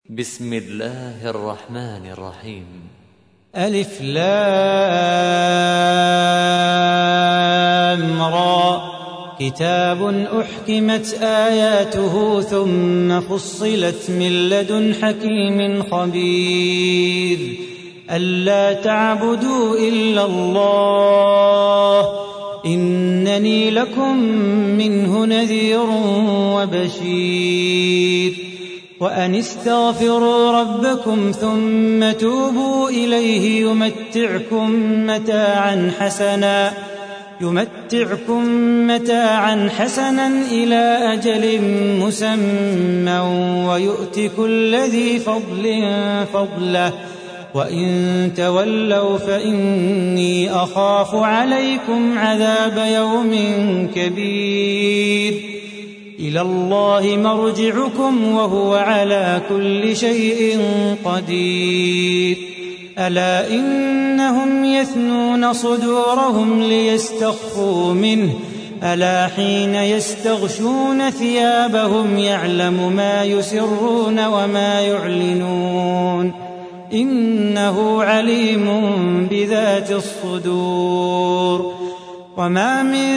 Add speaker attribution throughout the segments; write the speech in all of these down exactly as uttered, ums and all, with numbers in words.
Speaker 1: بسم الله الرحمن الرحيم.
Speaker 2: ألف لام را كتاب أحكمت آياته ثم فصلت من لدن حكيم خبير ألا تعبدوا إلا الله إنني لكم منه نذير وبشير وأن استغفروا ربكم ثم توبوا إليه يمتعكم متاعا حسنا يمتعكم متاعا حسنا إلى أجل مسمى ويؤت كل ذي فضل فضله وإن تولوا فإني أخاف عليكم عذاب يوم كبير إلى الله مرجعكم وهو على كل شيء قدير ألا إنهم يثنون صدورهم ليستخفوا منه ألا حين يستغشون ثيابهم يعلم ما يسرون وما يعلنون إنه عليم بذات الصدور وما من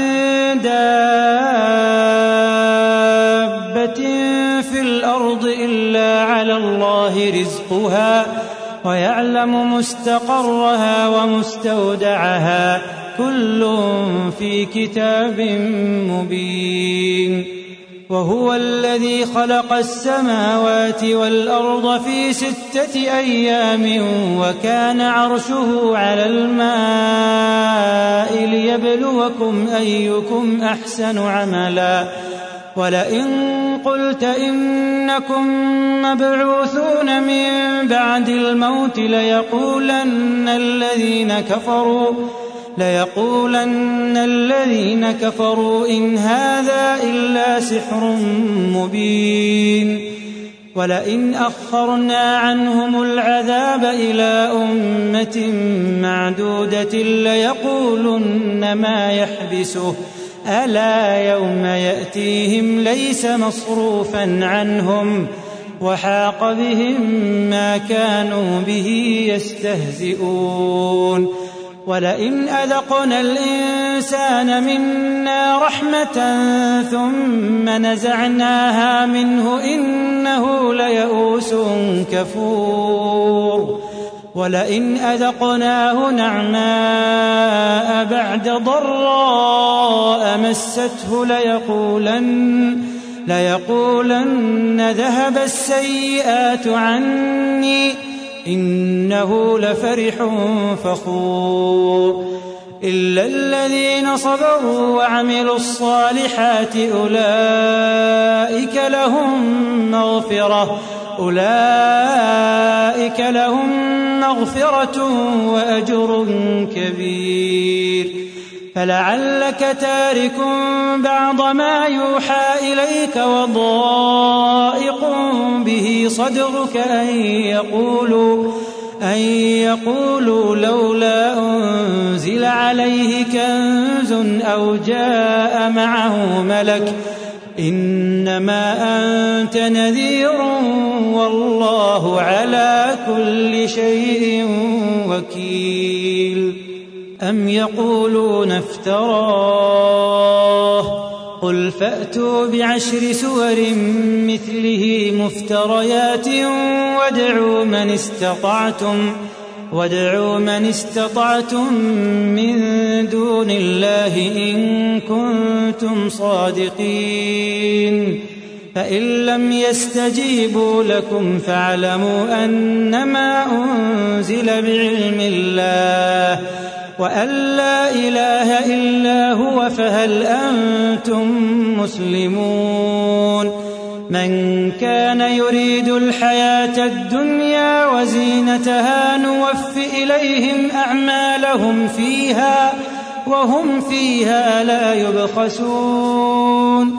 Speaker 2: دابة في الأرض إلا على الله رزقها ويعلم مستقرها ومستودعها كل في كتاب مبين وهو الذي خلق السماوات والأرض في ستة أيام وكان عرشه على الماء ليبلوكم أيكم أحسن عملا ولئن قلت إنكم مبعوثون من بعد الموت ليقولن الذين كفروا ليقولن الذين كفروا إن هذا إلا سحر مبين ولئن أخرنا عنهم العذاب إلى أمة معدودة ليقولن ما يحبسه ألا يوم يأتيهم ليس مصروفا عنهم وحاق بهم ما كانوا به يستهزئون ولئن أذقنا الإنسان منا رحمة ثم نزعناها منه إنه ليئوس كفور ولئن أذقناه نعماء بعد ضراء مسته ليقولن ليقولن ذهب السيئات عني إنه لفرح فخور إلا الذين صبروا وعملوا الصالحات أولئك لهم مغفرة أولئك لهم مغفرة وأجر كبير فلعلك تارك بعض ما يوحى إليك وضائق به صدرك أن يقولوا أن يقولوا لولا أنزل عليه كنز أو جاء معه ملك إنما أنت نذير والله على كل شيء وكيل أم يقولون افتراه قل فأتوا بعشر سور مثله مفتريات وادعوا من استطعتم وادعوا من استطعتم من دون الله إن كنتم صادقين فإن لم يستجيبوا لكم فاعلموا أنما أنزل بعلم الله وأن لا إله إلا هو فهل أنتم مسلمون من كان يريد الحياة الدنيا وزينتها نوف إليهم أعمالهم فيها وهم فيها لا يبخسون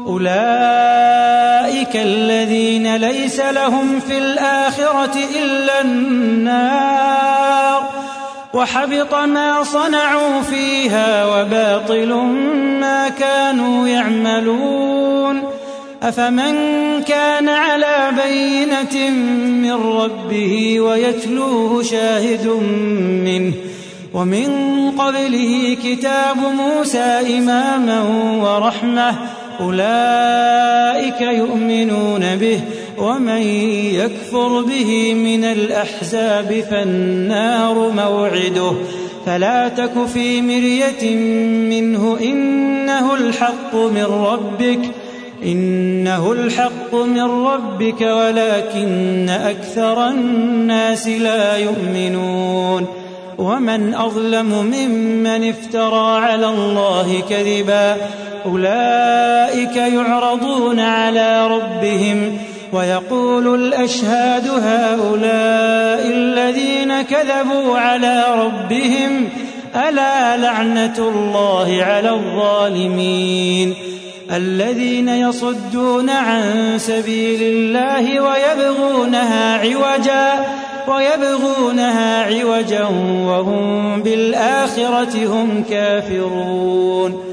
Speaker 2: أولئك الذين ليس لهم في الآخرة إلا النار وحبط ما صنعوا فيها وباطل ما كانوا يعملون أفمن كان على بينة من ربه ويتلوه شاهد منه ومن قبله كتاب موسى إماما ورحمة أولئك يؤمنون به ومن يكفر به من الأحزاب فالنار موعده فلا تك في مرية منه إنه الحق من ربك إنه الحق من ربك ولكن أكثر الناس لا يؤمنون ومن أظلم ممن افترى على الله كذبا أولئك يعرضون على ربهم ويقول الأشهاد هؤلاء الذين كذبوا على ربهم ألا لعنة الله على الظالمين الذين يصدون عن سبيل الله ويبغونها عوجا ويبغونها عوجا وهم بالآخرة هم كافرون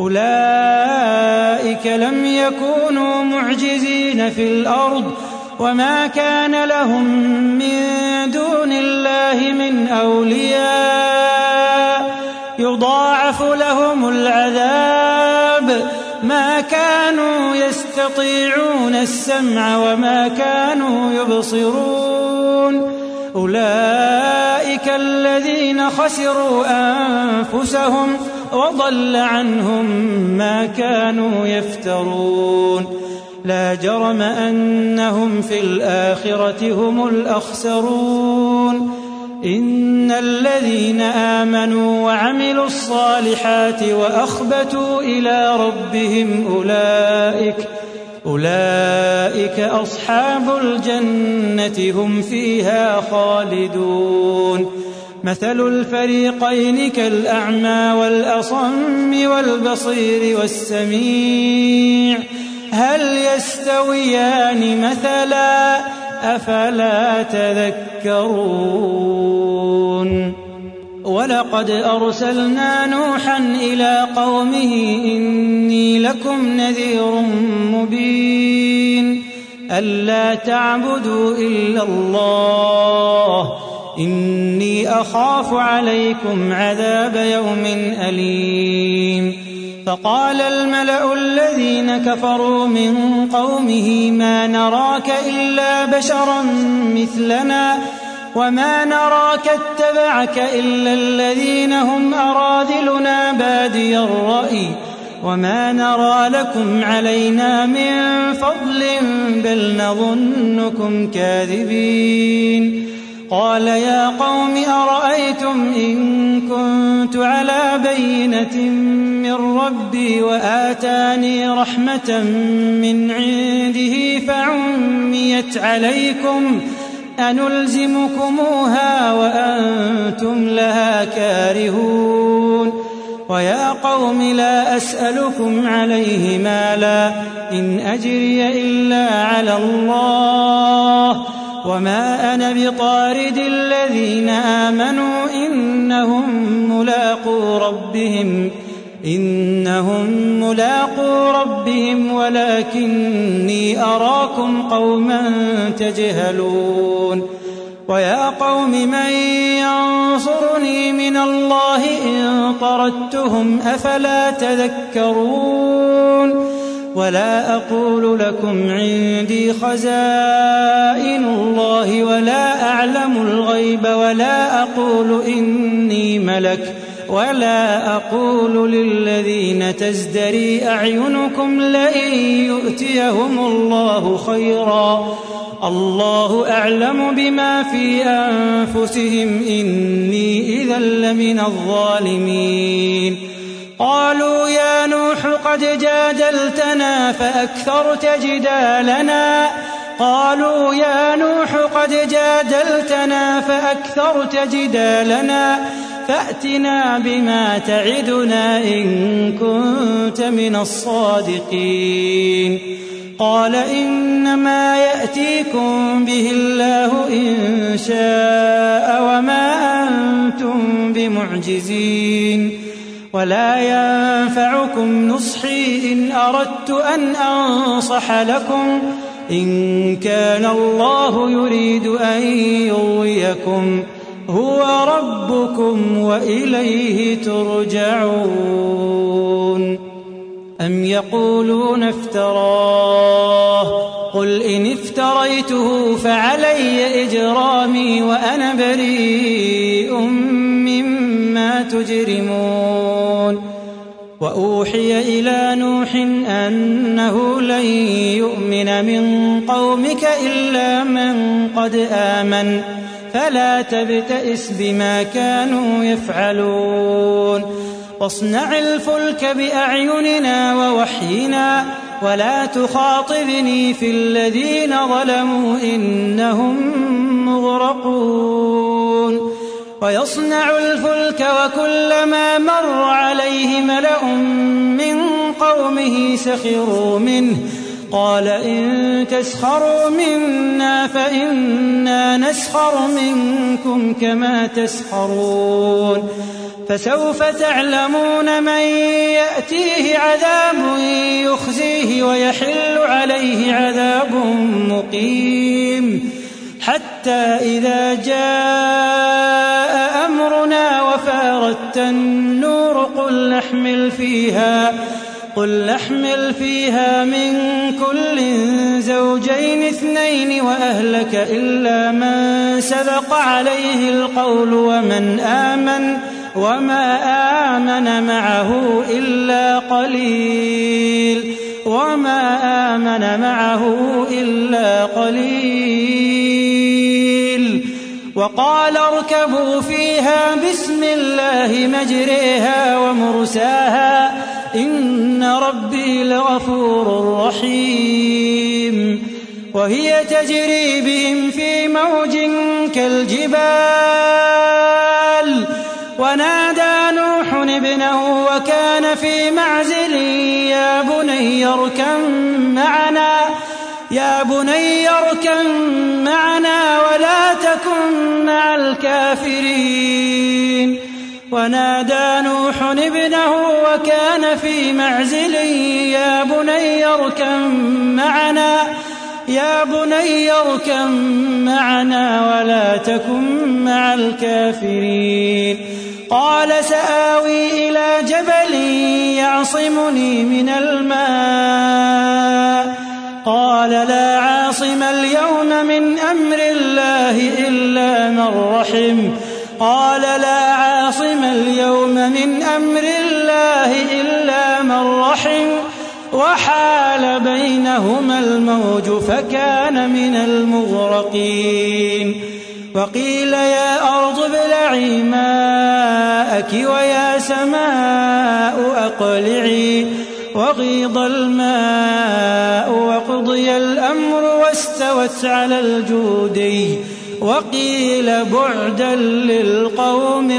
Speaker 2: أولئك لم يكونوا معجزين في الأرض وما كان لهم من دون الله من أولياء يضاعف لهم العذاب ما كانوا يستطيعون السمع وما كانوا يبصرون أولئك الذين خسروا أنفسهم وضل عنهم ما كانوا يفترون لا جرم أنهم في الآخرة هم الأخسرون إن الذين آمنوا وعملوا الصالحات وأخبتوا إلى ربهم أولئك أولئك أصحاب الجنة هم فيها خالدون مثل الفريقين كالأعمى والأصم والبصير والسميع هل يستويان مثلا أفلا تذكرون ولقد أرسلنا نوحا إلى قومه إني لكم نذير مبين ألا تعبدوا إلا الله إني أخاف عليكم عذاب يوم أليم فقال الملأ الذين كفروا من قومه ما نراك إلا بشرا مثلنا وما نراك اتبعك إلا الذين هم أراذلنا بادي الرأي وما نرى لكم علينا من فضل بل نظنكم كاذبين قال يا قوم أرأيتم إن كنت على بينة من ربي وآتاني رحمة من عنده فعميت عليكم أنلزمكموها وأنتم لها كارهون ويا قوم لا أسألكم عليه مالا إن أجري إلا على الله وما أنا بطارد الذين آمنوا إنهم ملاقو ربهم إنهم ملاقو ربهم ولكني أراكم قوما تجهلون ويا قوم من ينصرني من الله إن طردتهم أفلا تذكرون ولا أقول لكم عندي خزائن الله ولا أعلم الغيب ولا أقول إني ملك ولا أقول للذين تزدري أعينكم لئن يؤتيهم الله خيرا الله أعلم بما في أنفسهم إني إذا لمن الظالمين قالوا يا نوح قد جادلتنا فأكثرت جدالنا قالوا يا نوح قد جادلتنا فأكثرت جدالنا فأتنا بما تعدنا إن كنت من الصادقين قال إنما يأتيكم به الله إن شاء وما أنتم بمعجزين ولا ينفعكم نصحي إن أردت أن أنصح لكم إن كان الله يريد أن يغويكم هو ربكم وإليه ترجعون. أم يقولون افتراه قل إن افتريته فعلي إجرامي وأنا بريء مما تجرمون. وأوحي إلى نوح أنه لن يؤمن من قومك إلا من قد آمن فلا تبتئس بما كانوا يفعلون. واصنع الفلك بأعيننا ووحينا ولا تخاطبني في الذين ظلموا إنهم مغرقون. ويصنع الفلك وكلما مر عليه ملأ من قومه سخروا منه قال إن تسخروا منا فإنا نسخر منكم كما تسخرون. فسوف تعلمون من يأتيه عذاب يخزيه ويحل عليه عذاب مقيم. حتى إذا جاء أمرنا وفارت النور قل نحمل فيها قل نحمل فيها من كل زوجين اثنين وأهلك إلا من سبق عليه القول ومن آمن وما آمن معه إلا قليل وما آمن معه إلا قليل. وقال اركبوا فيها بسم الله مجريها ومرساها إن ربي لغفور رحيم. وهي تجري بهم في موج كالجبال ونادى نوح ابنه وكان في معزل يا بني اركب معنا يا بني اركب معنا ولا تكن مع الكافرين. ونادى نوح ابنه وكان في معزل يا بني اركب معنا يا بني اركب معنا ولا تكن مع الكافرين. قال سآوي إلى جبل يعصمني من الماء قال لا عاصم اليوم من أمر الله إلا من رحم قال لا عاصم اليوم من أمر الله إلا من رحم وحال بينهما الموج فكان من المغرقين. وقيل يا أرض ابلعي ماءك ويا سماء أقلعي وغيض الماء وقضي الأمر واستوت على الجودي وقيل بعدا للقوم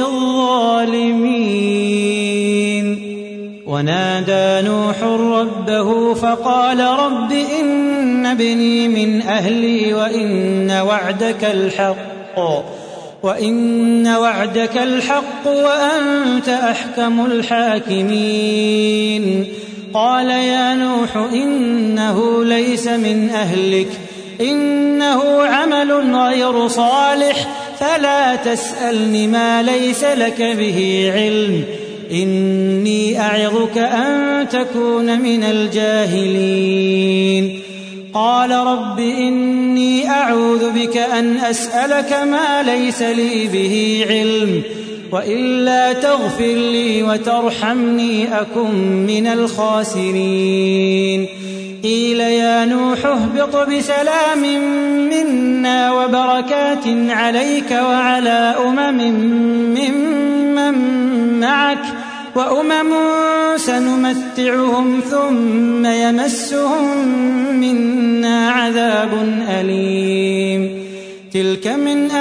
Speaker 2: الظالمين. ونادى نوح ربه فقال رب إن ابني من أهلي وإن وعدك الحق وإن وعدك الحق وأنت أحكم الحاكمين. قال يا نوح إنه ليس من أهلك إنه عمل غير صالح فلا تسألني ما ليس لك به علم إني أعظك أن تكون من الجاهلين. قال رب إني أعوذ بك أن أسألك ما ليس لي به علم وإلا تغفر لي وترحمني أكن من الخاسرين. قيل يا نوح اهبط بسلام منا وبركات عليك وعلى أمم ممن معك وأمم سنمتعهم ثم يمسهم منا عذاب أليم. تلك من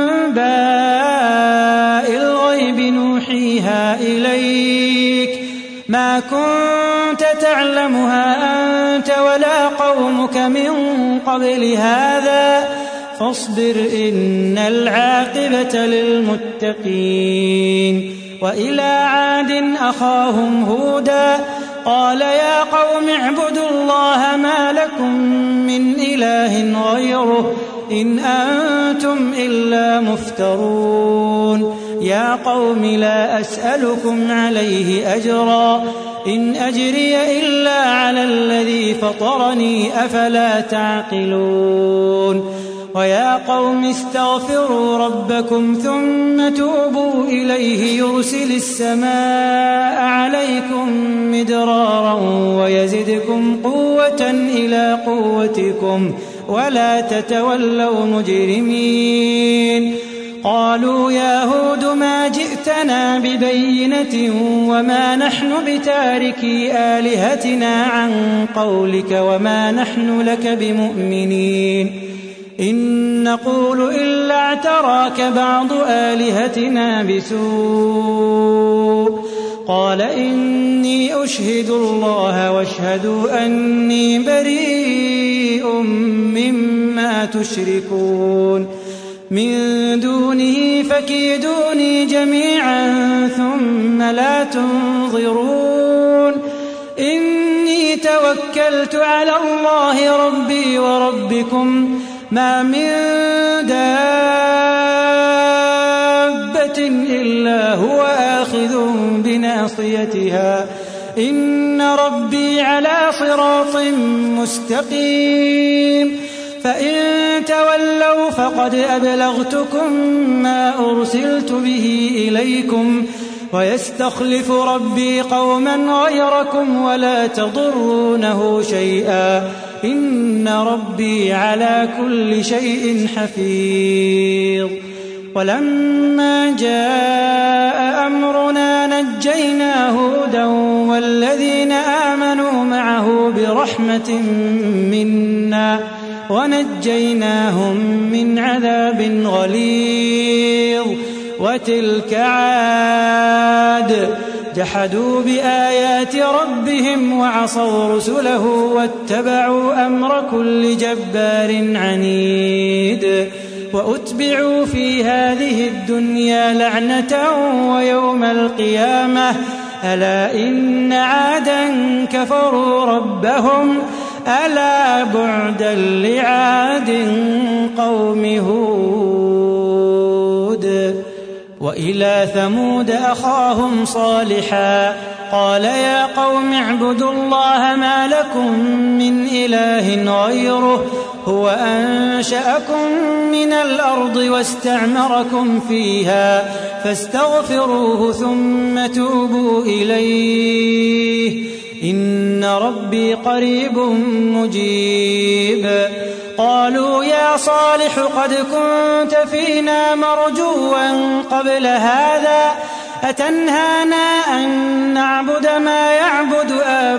Speaker 2: أنباء الغيب نوحيها إليك ما كنت تعلمها أنت ولا قومك من قبل هذا فاصبر إن العاقبة للمتقين. وإلى عاد أخاهم هودا قال يا قوم اعبدوا الله ما لكم من إله غيره إن أنتم إلا مفترون. يا قوم لا أسألكم عليه أجرا إن أجري إلا على الذي فطرني أفلا تعقلون. ويا قوم استغفروا ربكم ثم توبوا إليه يرسل السماء عليكم مدرارا ويزدكم قوة إلى قوتكم ولا تتولوا مجرمين. قالوا يا هود ما جئتنا ببينة وما نحن بتاركي آلهتنا عن قولك وما نحن لك بمؤمنين إن نقول إلا اعتراك بعض آلهتنا بسوء. قال إني أشهد الله واشهدوا أني بريء مما تشركون من دونه فكيدوني جميعا ثم لا تنظرون. إني توكلت على الله ربي وربكم ما من دابة إلا هو آخذ بناصيتها إن ربي على صراط مستقيم. فإن تولوا فقد أبلغتكم ما أرسلت به إليكم ويستخلف ربي قوما غيركم ولا تضرونه شيئا إن ربي على كل شيء حفيظ. ولما جاء أمرنا نجينا هودا والذين آمنوا معه برحمة منا ونجيناهم من عذاب غليظ. وتلك عاد جحدوا بآيات ربهم وعصوا رسله واتبعوا أمر كل جبار عنيد. وأتبعوا في هذه الدنيا لعنة ويوم القيامة ألا إن عادا كفروا ربهم ألا بعدا لعاد قوم هود. وإلى ثمود أخاهم صالحا قال يا قوم اعبدوا الله ما لكم من إله غيره هو أنشأكم من الأرض واستعمركم فيها فاستغفروه ثم توبوا إليه إن ربي قريب مجيب. قالوا يا صالح قد كنت فينا مرجوا قبل هذا أتنهانا أن نعبد ما يعبد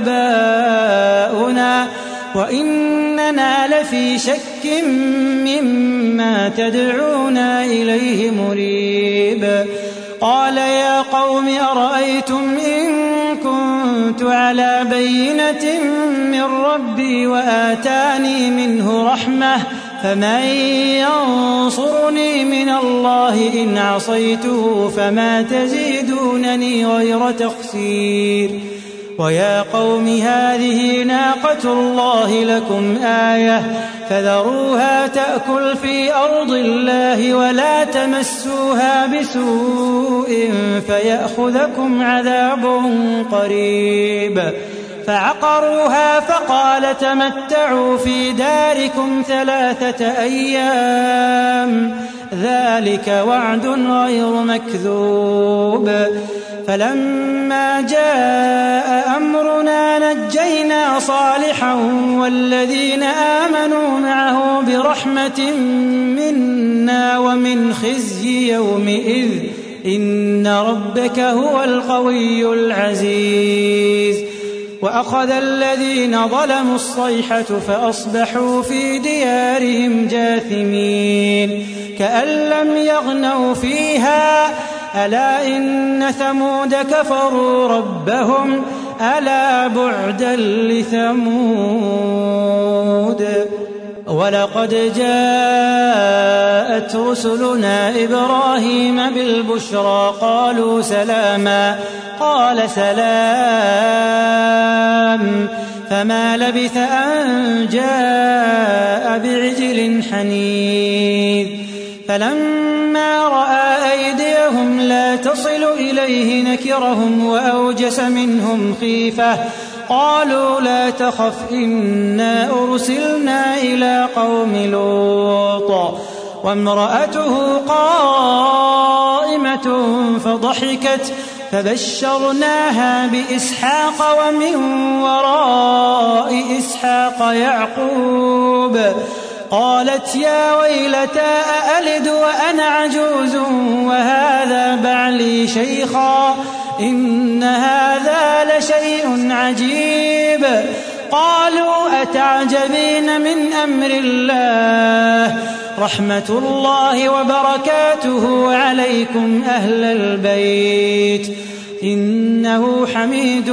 Speaker 2: آباؤنا وإننا لفي شك مما تدعونا إليه مريب. قال يا قوم أرأيتم إن كنت على بينة من ربي وآتاني منه رحمة فمن ينصرني من الله إن عصيته فما تزيدونني غير تخسير. ويا قوم هذه ناقة الله لكم آية فذروها تأكل في أرض الله ولا تمسوها بسوء فيأخذكم عذاب قريب. فعقروها فقال تمتعوا في داركم ثلاثة أيام ذلك وعد غير مكذوب. فلما جاء أمرنا نجينا صالحا والذين آمنوا معه برحمة منا ومن خزي يومئذ إن ربك هو القوي العزيز. وأخذ الذين ظلموا الصيحة فأصبحوا في ديارهم جاثمين كأن لم يغنوا فيها ألا إن ثمود كفروا ربهم ألا بعدا لثمود. ولقد جاءت رسلنا إبراهيم بالبشرى قالوا سلاما قال سلام فما لبث أن جاء بعجل حنيذ فلما رأى أيديهم لا تصل إليه نكرهم وأوجس منهم خيفة قالوا لا تخف إنا أرسلنا إلى قوم لوط وامرأته قائمة فضحكت فبشرناها بإسحاق ومن وراء إسحاق يعقوب قالت يا ويلتى أألد وأنا عجوز وهذا بعلي شيخا إن هذا لشيء عجيب قالوا أتعجبين من أمر الله رحمة الله وبركاته عليكم أهل البيت إنه حميد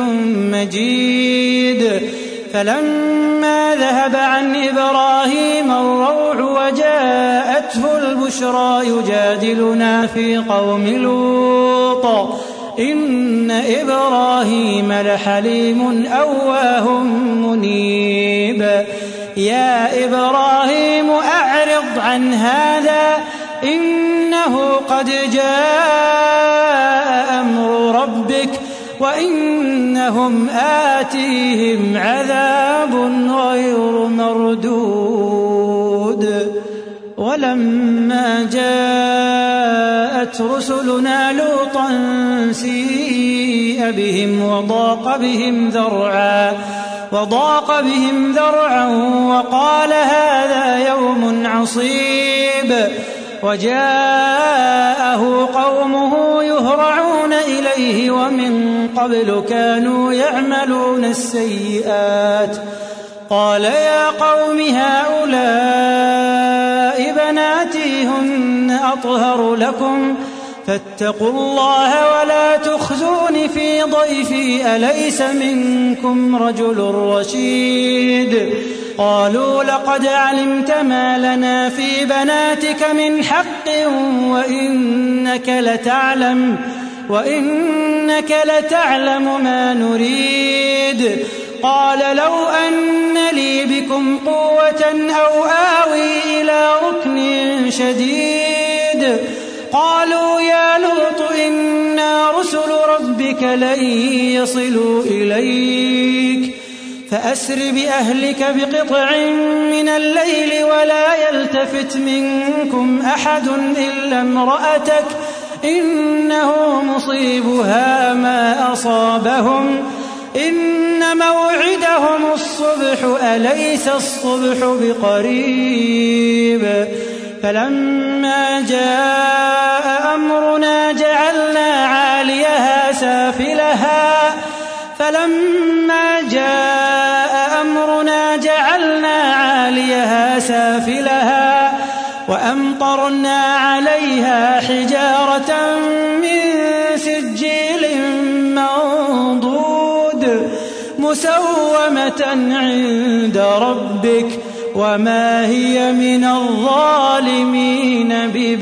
Speaker 2: مجيد فلما ذهب عن إبراهيم الروع وجاءته البشرى يجادلنا في قوم لوط إن إبراهيم لحليم أواه منيب يا إبراهيم أعرض عن هذا إنه قد جاء أمر ربك وإنهم آتيهم عذاب غير مردود ولما جاءت رسلنا لوطا سيء بهم وضاق بهم ذرعا وضاق بهم ذرعا وقال هذا يوم عصيب وجاءه قومه يهرعون إليه ومن قبل كانوا يعملون السيئات قال يا قوم هؤلاء بناتي هن أطهر لكم فاتقوا الله ولا تخزون في ضيفي أليس منكم رجل رشيد قالوا لقد علمت ما لنا في بناتك من حق وإنك لتعلم وإنك لتعلم ما نريد قال لو أن لي بكم قوة أو آوي إلى ركن شديد قالوا يا لوط إنا رسل ربك لن يصلوا إليك فأسر بأهلك بقطع من الليل ولا يلتفت منكم أحد إلا امرأتك إنه مصيبها ما أصابهم إن موعدهم الصبح أليس الصبح بقريب فلما جاء أمرنا جعلنا عاليها سافلها فلما جاء أمرنا جعلنا عاليها سافلها وأمطرنا عليها حجارة من سجيل منضود مسومة عند ربك وما هي من الظالمين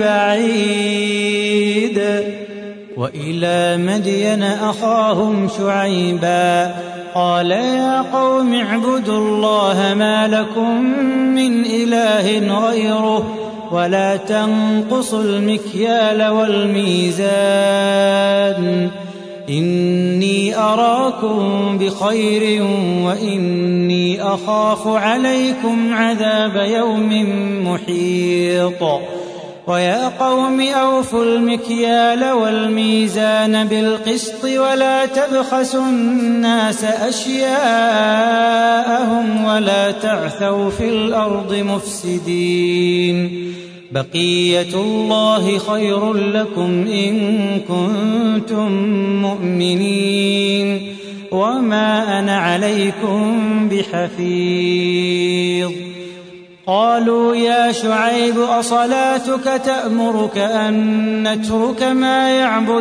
Speaker 2: ببعيد وإلى مدين أخاهم شعيبا قال يا قوم اعبدوا الله ما لكم من إله غيره ولا تنقصوا المكيال والميزان إني أراكم بخير وإني أخاف عليكم عذاب يوم محيط ويا قوم أوفوا المكيال والميزان بالقسط ولا تبخسوا الناس أشياءهم ولا تعثوا في الأرض مفسدين بقية الله خير لكم إن كنتم مؤمنين وما أنا عليكم بحفيظ قالوا يا شعيب أصلاتك تأمرك أن نترك ما يعبد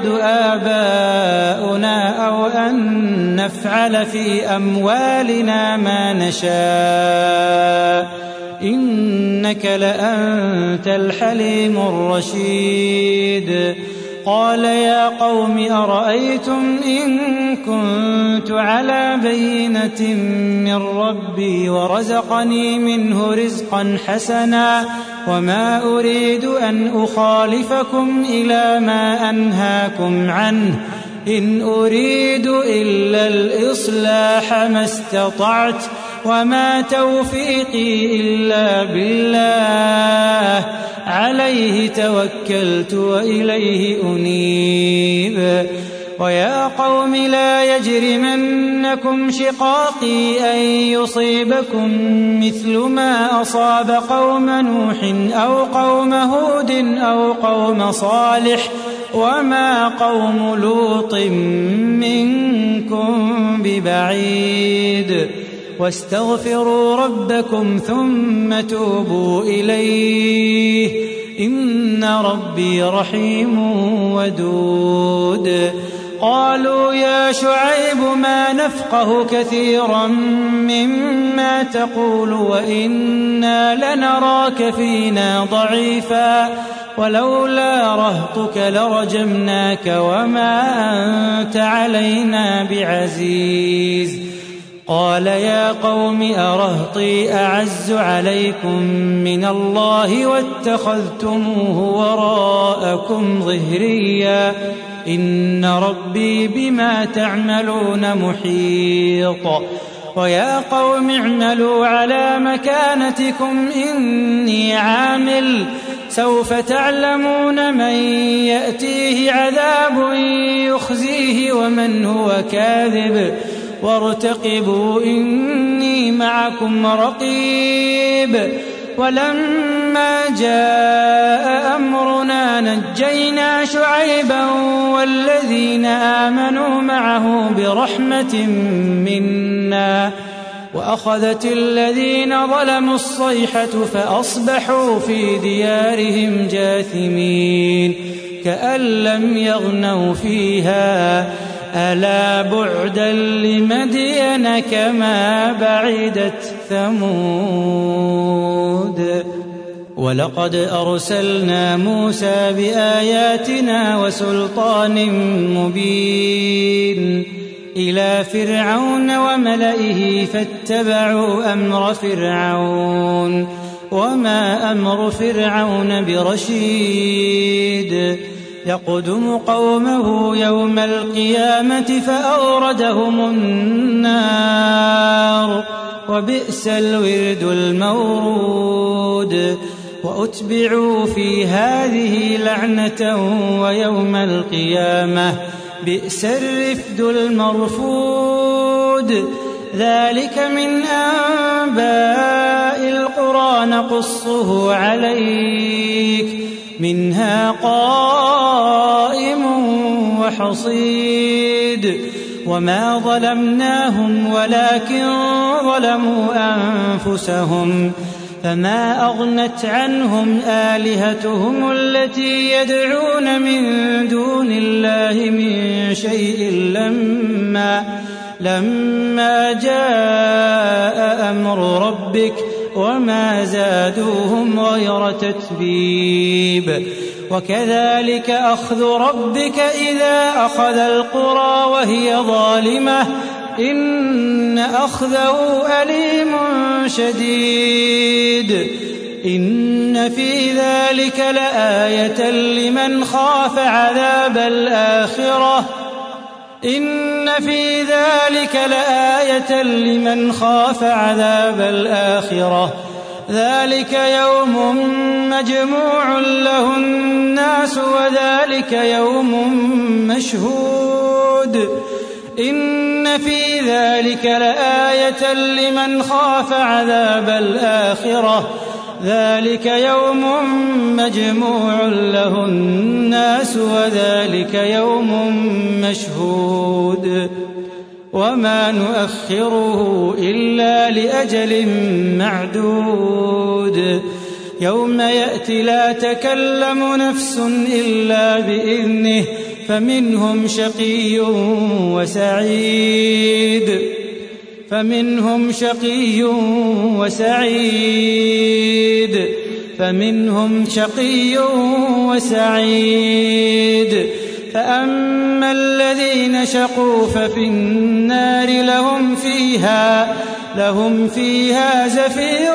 Speaker 2: آباؤنا أو أن نفعل في أموالنا ما نشاء إنك لأنت الحليم الرشيد قال يا قوم أرأيتم إن كنت على بينة من ربي ورزقني منه رزقا حسنا وما أريد أن أخالفكم إلى ما أنهاكم عنه إن أريد إلا الإصلاح ما استطعت وما توفيقي إلا بالله عليه توكلت وإليه أنيب ويا قوم لا يجرمنكم شقاقي أن يصيبكم مثل ما أصاب قوم نوح أو قوم هود أو قوم صالح وما قوم لوط منكم ببعيد واستغفروا ربكم ثم توبوا إليه إن ربي رحيم ودود قالوا يا شعيب ما نفقه كثيرا مما تقول وإنا لنراك فينا ضعيفا ولولا رهطك لرجمناك وما أنت علينا بعزيز قال يا قوم أرهطي أعز عليكم من الله واتخذتموه وراءكم ظهريا إن ربي بما تعملون محيط ويا قوم اعملوا على مكانتكم إني عامل سوف تعلمون من يأتيه عذاب يخزيه ومن هو كاذب وارتقبوا إني معكم رقيب ولما جاء أمرنا نجينا شعيبا والذين آمنوا معه برحمة منا وأخذت الذين ظلموا الصيحة فأصبحوا في ديارهم جاثمين كأن لم يغنوا فيها ألا بعدا لمدين كما بعدت ثمود ولقد أرسلنا موسى بآياتنا وسلطان مبين إلى فرعون وملئه فاتبعوا أمر فرعون وما أمر فرعون برشيد يقدم قومه يوم القيامة فأوردهم النار وبئس الورد المورود وأتبعوا في هذه لعنة ويوم القيامة بئس الرفد المرفود ذلك من أنباء القرى نقصه عليك منها قائم وحصيد وما ظلمناهم ولكن ظلموا أنفسهم فما أغنت عنهم آلهتهم التي يدعون من دون الله من شيء لما لما جاء أمر ربك وما زادوهم غير تتبيب وكذلك أخذ ربك إذا أخذ القرى وهي ظالمة إن أخذه أليم شديد إن في ذلك لآية لمن خاف عذاب الآخرة إن في ذلك لآية لمن خاف عذاب الآخرة ذلك يوم مجموع له الناس وذلك يوم مشهود إن في ذلك لآية لمن خاف عذاب الآخرة ذلك يوم مجموع له الناس وذلك يوم مشهود وما نؤخره إلا لأجل معدود يوم يأتي لا تكلم نفس إلا بإذنه فمنهم شقي وسعيد فمنهم شقي وسعيد فمنهم شقي وسعيد فأما الذين شقوا ففي النار لهم فيها لهم فيها زفير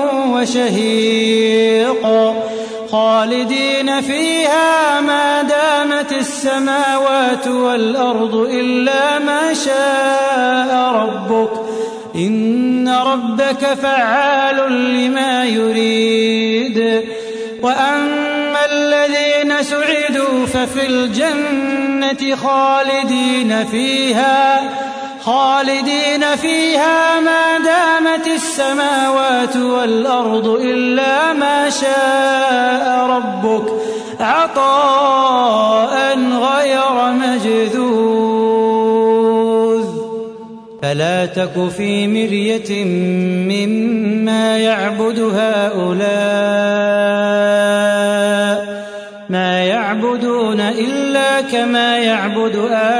Speaker 2: وشهيق خالدين فيها ما دامت السماوات والأرض إلا ما شاء ربك إن ربك فعال لما يريد وأما الذين سعدوا ففي الجنة خالدين فيها خالدين فيها ما دامت السماوات والأرض إلا ما شاء ربك عطاء غير مجذوذ فلا تك في مرية مما يعبد هؤلاء ما يعبدون إلا كما يعبد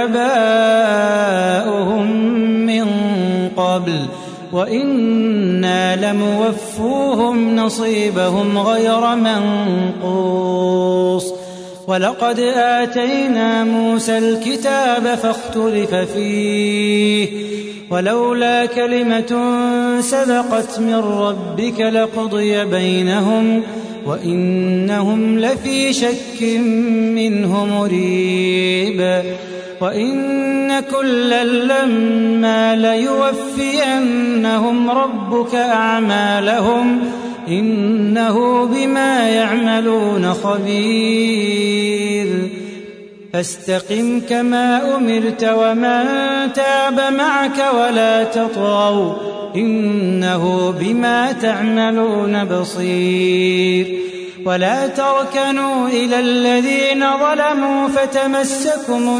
Speaker 2: آباؤهم من قبل وإنا لموفوهم نصيبهم غير منقوص ولقد آتينا موسى الكتاب فاختلف فيه ولولا كلمة سبقت من ربك لقضي بينهم وإنهم لفي شك منه مريب وإن كلا لما ليوفينهم ربك أعمالهم إنه بما يعملون خبير فاستقم كما أمرت ومن تاب معك ولا تطغوا إنه بما تعملون بصير ولا تركنوا إلى الذين ظلموا فتمسكم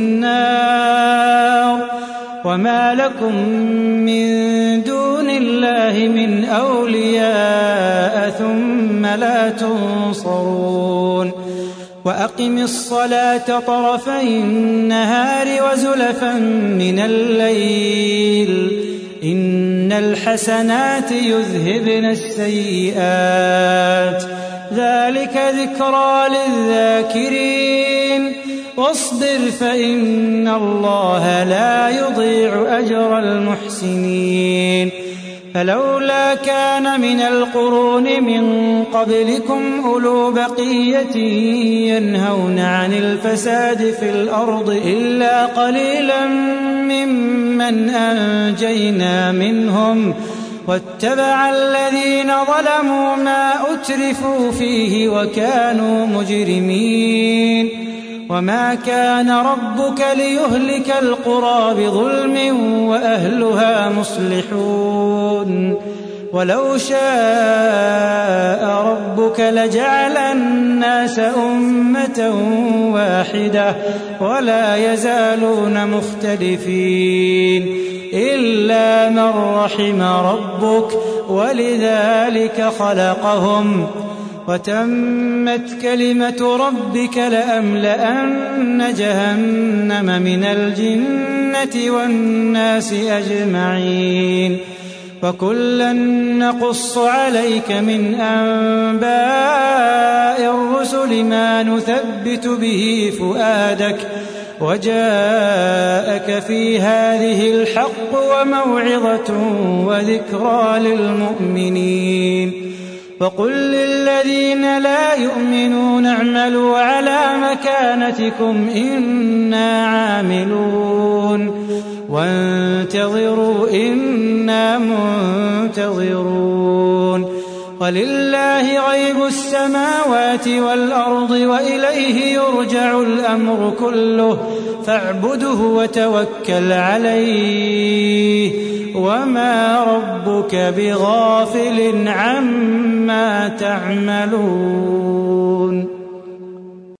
Speaker 2: النار وما لكم من دون الله من أولياء ثم لا تنصرون وأقم الصلاة طرفي النهار وزلفا من الليل إن الحسنات يذهبن السيئات ذلك ذكرى للذاكرين واصبر فإن الله لا يضيع أجر المحسنين فلولا كان من القرون من قبلكم أولو بقية ينهون عن الفساد في الأرض إلا قليلا ممن أنجينا منهم واتبع الذين ظلموا ما أترفوا فيه وكانوا مجرمين وما كان ربك ليهلك القرى بظلم وأهلها مصلحون ولو شاء ربك لجعل الناس أمة واحدة ولا يزالون مختلفين إلا من رحم ربك ولذلك خلقهم وتمت كلمة ربك لأملأن جهنم من الجنة والناس أجمعين وكلا نقص عليك من أنباء الرسل ما نثبت به فؤادك وجاءك في هذه الحق وموعظة وذكرى للمؤمنين وقل للذين لا يؤمنون اعملوا على مكانتكم إنا عاملون وانتظروا إنا منتظرون ولله غيب السماوات والأرض وإليه يرجع الأمر كله فاعبده وتوكل عليه وما ربك بغافل عما تعملون